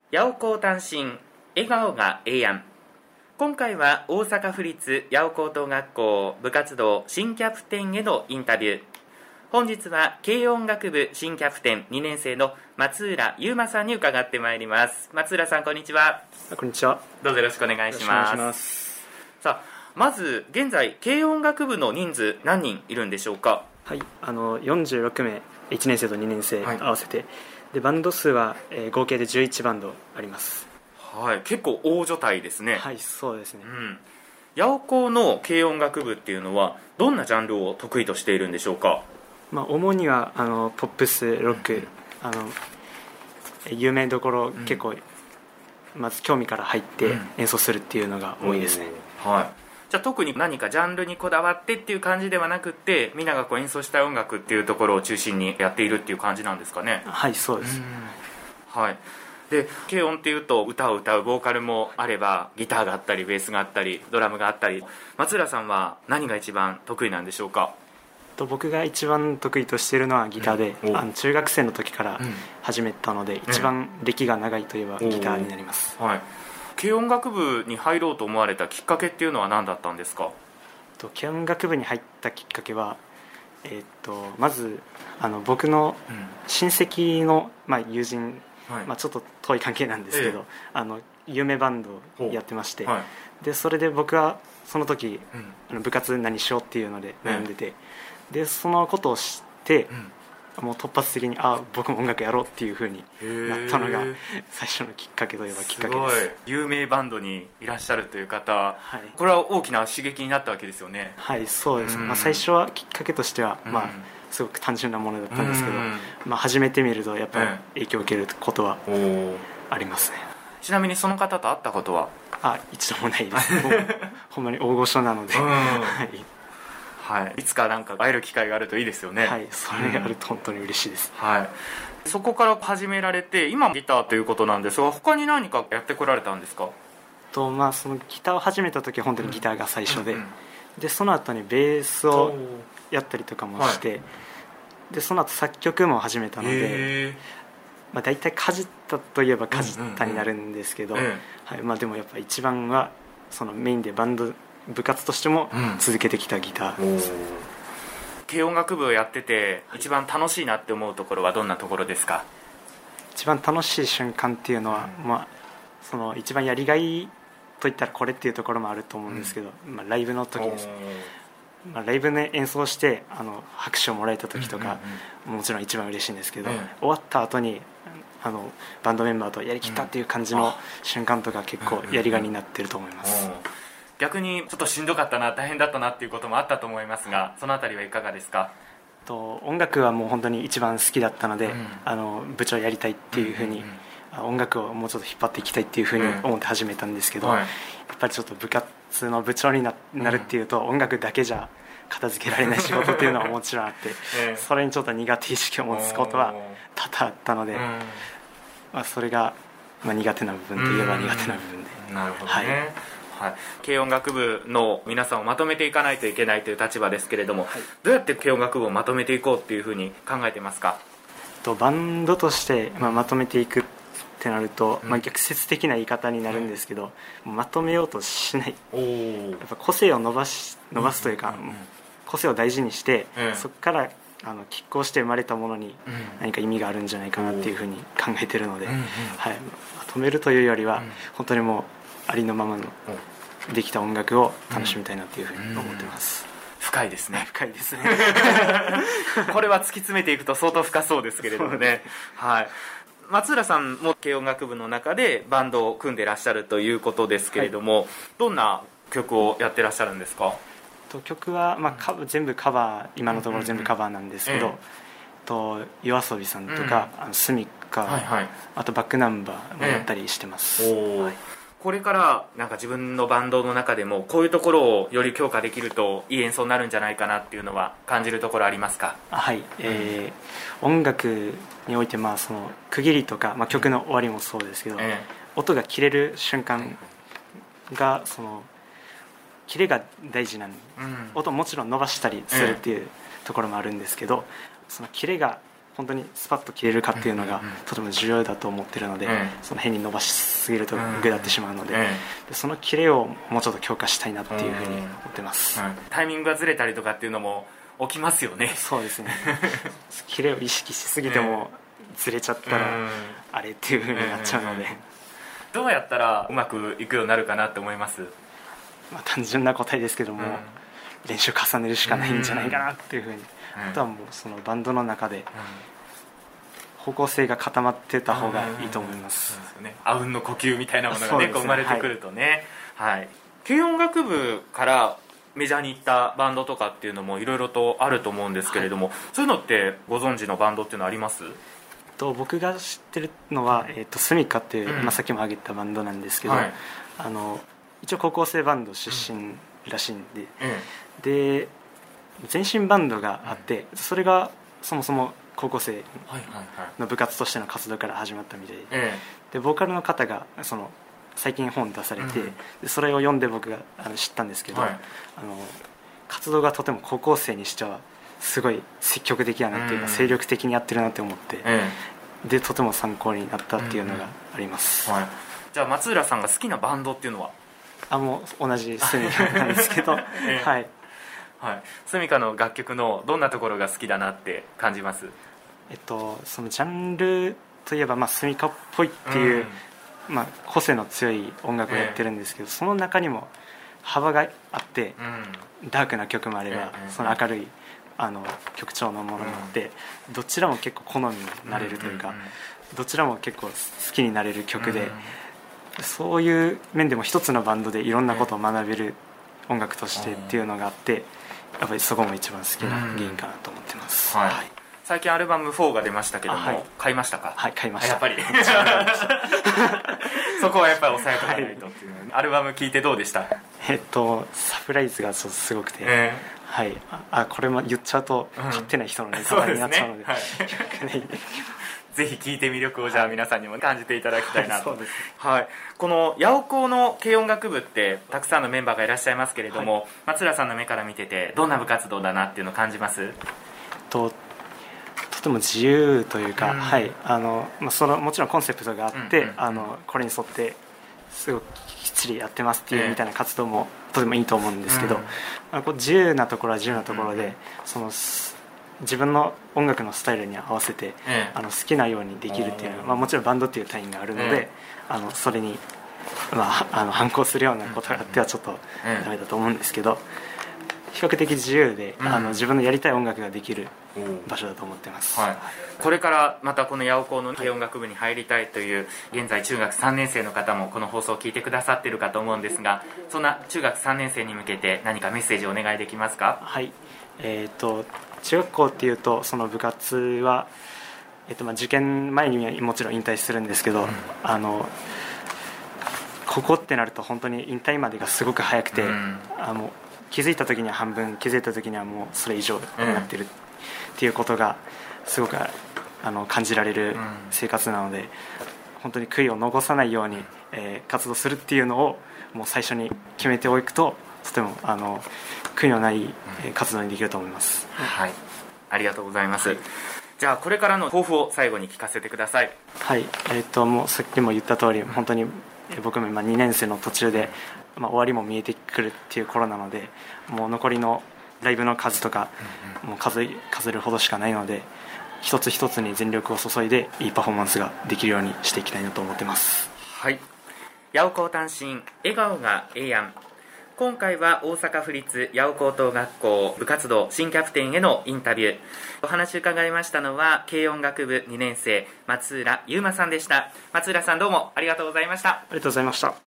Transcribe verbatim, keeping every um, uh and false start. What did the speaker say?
八百高単身笑顔がええやん。今回は大阪府立八百高等学校部活動新キャプテンへのインタビュー。本日は軽音楽部新キャプテンにねん生の松浦優馬さんに伺ってまいります。松浦さん、こんにちは。 こんにちは。 どうぞよろしくお願いします。 お願いします。 さあ、まず現在軽音楽部の人数何人いるんでしょうか？ はい、あのよんじゅうろくめい、いちねん生とにねん生合わせて、はい、でバンド数は、えー、合計でじゅういちバンドあります。 はい、結構大所帯ですね。 はい、そうですね。 うん、八百高の軽音楽部っていうのはどんなジャンルを得意としているんでしょうか？ まあ、主にはあのポップス、ロック、うん、あの有名どころ、うん、結構まず興味から入って演奏するっていうのが多いですね。 うん、はい。じゃあ特に何かジャンルにこだわってっていう感じではなくて、みんながこう演奏したい音楽っていうところを中心にやっているっていう感じなんですかね？ はい、そうです。 うん、はい。で軽音っていうと歌を歌うボーカルもあればギターがあったりベースがあったりドラムがあったり、松浦さんは何が一番得意なんでしょうか？ と僕が一番得意としているのはギターで、うん、あの中学生の時から始めたので、うん、一番歴が長いといえばギターになります。 はい。軽音楽部に入ろうと思われたきっかけっていうのは何だったんですか？ と軽音楽部に入ったきっかけは、えー、とまずあの僕の親戚の、まあ、友人、はい、まあ、ちょっと遠い関係なんですけど、ええ、あの有名バンドをやってまして、はい、でそれで僕はその時、うん、あの部活何しようっていうので悩んでて、ええ、でそのことを知って、うん、もう突発的にあ僕も音楽やろうっていう風になったのが最初のきっかけといえばきっかけです。 すごい有名バンドにいらっしゃるという方、はい、これは大きな刺激になったわけですよね。 はい、そうです、うん、まあ、最初はきっかけとしては、うん、まあすごく単純なものだったんですけど、まあ、始めてみるとやっぱり影響を受けることはありますね。 ちなみにその方と会ったことは？ あ、一度もないですほんまに大御所なので、はいはい、いつかなんか会える機会があるといいですよね。 はい、それがあると本当に嬉しいです。 はい、そこから始められて今ギターということなんですが、他に何かやってこられたんですか？ と、まあ、そのギターを始めた時は本当にギターが最初で、うんうんうん、でその後にベースをやったりとかもして、はい、でその後作曲も始めたので、まあ、大体かじったといえばかじったになるんですけど、うんうんうん、はい、まあ、でもやっぱ一番はそのメインでバンド部活としても続けてきたギターです、うん、 軽音楽部をやってて一番楽しいなって思うところはどんなところですか？ 一番楽しい瞬間っていうのは、うん、まあ、その一番やりがいといったらこれっていうところもあると思うんですけど、うん、まあ、ライブの時です、まあ、ライブで演奏してあの拍手をもらえた時とか、うんうんうん、もちろん一番嬉しいんですけど、うん、終わった後にあのバンドメンバーとやりきったっていう感じの瞬間とか結構やりがいになってると思います、うんうんうん。 逆にちょっとしんどかったな、大変だったなっていうこともあったと思いますが、そのあたりはいかがですか？ と音楽はもう本当に一番好きだったので、うん、あの部長やりたいっていうふうに、うんうんうん、音楽をもうちょっと引っ張っていきたいっていうふうに思って始めたんですけど、うん、はい、やっぱりちょっと部活の部長に な, なるっていうと、うん、音楽だけじゃ片付けられない仕事っていうのはもちろんあって、えー、それにちょっと苦手意識を持つことは多々あったので、うん、まあ、それが、まあ、苦手な部分といえば苦手な部分で、 うん、なるほどね、はいはい、軽音楽部の皆さんをまとめていかないといけないという立場ですけれども、はい、どうやって軽音楽部をまとめていこうっていうふうに考えていますか？ とバンドとして、まあ、まとめていくってなると、うん、まあ、逆説的な言い方になるんですけど、うん、まとめようとしない、やっぱ個性を伸ばし伸ばすというか、うんうんうん、個性を大事にして、うん、そこからあの拮抗して生まれたものに何か意味があるんじゃないかなっていうふうに考えてるので、うんうん、はい、まとめるというよりは、うん、本当にもうありのままのできた音楽を楽しみたいなというふうに思ってます、うんうん、 深いですね。 深いですねこれは突き詰めていくと相当深そうですけれどもね、はい、松浦さんも軽音楽部の中でバンドを組んでらっしゃるということですけれども、はい、どんな曲をやってらっしゃるんですか？ と曲は、まあ、全部カバー、今のところ全部カバーなんですけど、うんうん、とYOASOBIさんとか、うん、あのスミカ、はいはい、あとバックナンバーもやったりしてます、うん、はい、 これからなんか自分のバンドの中でもこういうところをより強化できるといい演奏になるんじゃないかなっていうのは感じるところありますか？ はい、えー、音楽において、まあ、その区切りとか、まあ、曲の終わりもそうですけど、ええ、音が切れる瞬間がその切れが大事なんで、うん、音もちろん伸ばしたりするっていうところもあるんですけど、その切れが本当にスパッと切れるかっていうのがとても重要だと思ってるので、その変に伸ばしすぎると下ってしまうので、でその切れをもうちょっと強化したいなっていうふうに思ってます。 タイミングがずれたりとかっていうのも起きますよね。 そうですね切れを意識しすぎてもずれちゃったらあれっていうふうになっちゃうので、 どうやったらうまくいくようになるかなって思います？ まあ、単純な答えですけども、うん、練習重ねるしかないんじゃないかなっていうふうに、うん、あとはもうそのバンドの中で方向性が固まってた方がいいと思います。 あうんの呼吸みたいなものがね、こう生まれてくるとね、はいはい、軽音楽部からメジャーに行ったバンドとかっていうのもいろいろとあると思うんですけれども、はい、そういうのってご存知のバンドっていうのはあります？ と僕が知ってるのは、えー、とスミカっていう、うん、まあ、さっきも挙げたバンドなんですけど、はい、あの一応高校生バンド出身らしいんで、うん、で前身バンドがあって、うん、それがそもそも高校生の部活としての活動から始まったみたいで、うん、でボーカルの方がその最近本出されて、うん、でそれを読んで僕があの知ったんですけど、はい、あの活動がとても高校生にしてはすごい積極的やなっていうか、うん、精力的にやってるなって思って、うん、でとても参考になったっていうのがあります、うんうん、はい、 じゃあ松浦さんが好きなバンドっていうのは？ あもう同じスミカなんですけど、えー、はい、 はい、スミカの楽曲のどんなところが好きだなって感じます？ えっとそのジャンルといえば、まあ、スミカっぽいっていう、うん、まあ、個性の強い音楽をやってるんですけど、えー、その中にも幅があって、うん、ダークな曲もあれば、えー、その明るいあの曲調のものもあって、うん、どちらも結構好みになれるというか、うんうんうん、どちらも結構好きになれる曲で、うん、そういう面でも一つのバンドでいろんなことを学べる音楽としてっていうのがあって、やっぱりそこも一番好きな原因かなと思ってます、うん、はい、 最近アルバムフォーが出ましたけども、はい、買いましたか？ はい、買いました。 やっぱりそこはやっぱり抑えとかないとっていう、はい、アルバム聴いてどうでした？ えっとサプライズがすごくて、えーはい、あこれも言っちゃうと買ってない人のネタバレになっちゃうので、うん、そうですね、はい、 ぜひ聴いて魅力をじゃあ皆さんにも感じていただきたいなと、はい、そうです、はい、この八尾高の軽音楽部ってたくさんのメンバーがいらっしゃいますけれども、はい、松浦さんの目から見ててどんな部活動だなっていうのを感じます？ ととても自由というか、うん、はい、あのまあ、そのもちろんコンセプトがあって、うんうん、あのこれに沿ってすごくきっちりやってますっていうみたいな活動もとてもいいと思うんですけど、うん、まあ、こう自由なところは自由なところで、うん、その自分の音楽のスタイルに合わせて、うん、あの好きなようにできるっていうのは、まあ、もちろんバンドっていう単位があるので、うん、あのそれに、まあ、あの反抗するようなことがあってはちょっとダメだと思うんですけど、比較的自由で、うん、あの自分のやりたい音楽ができる場所だと思ってます、はい、 これからまたこの八尾高の軽音楽部に入りたいという現在中学さんねん生の方もこの放送を聞いてくださっているかと思うんですが、そんな中学さんねん生に向けて何かメッセージをお願いできますか？ はい、えー、と中学校っていうとその部活は、えーとまあ、受験前にはもちろん引退するんですけど、うん、あのここってなると本当に引退までがすごく早くて、うん、あの気づいた時には半分、気づいた時にはもうそれ以上になってるっていうことがすごくあの感じられる生活なので、本当に悔いを残さないように、えー、活動するっていうのをもう最初に決めておくととてもあの悔いのない活動にできると思います、 うん、はい、ありがとうございます、はい、じゃあこれからの抱負を最後に聞かせてください。 はい、えー、ともうさっきも言った通り本当に僕も今にねん生の途中で、まあ、終わりも見えてくるっていう頃なので、もう残りのライブの数とかもう 数, 数えるほどしかないので、一つ一つに全力を注いでいいパフォーマンスができるようにしていきたいなと思ってます。 はい、八尾高単身笑顔がええやん。今回は大阪府立八尾高等学校部活動新キャプテンへのインタビュー、お話伺いましたのは軽音楽部にねん生松浦優馬さんでした。松浦さんどうもありがとうございました。 ありがとうございました。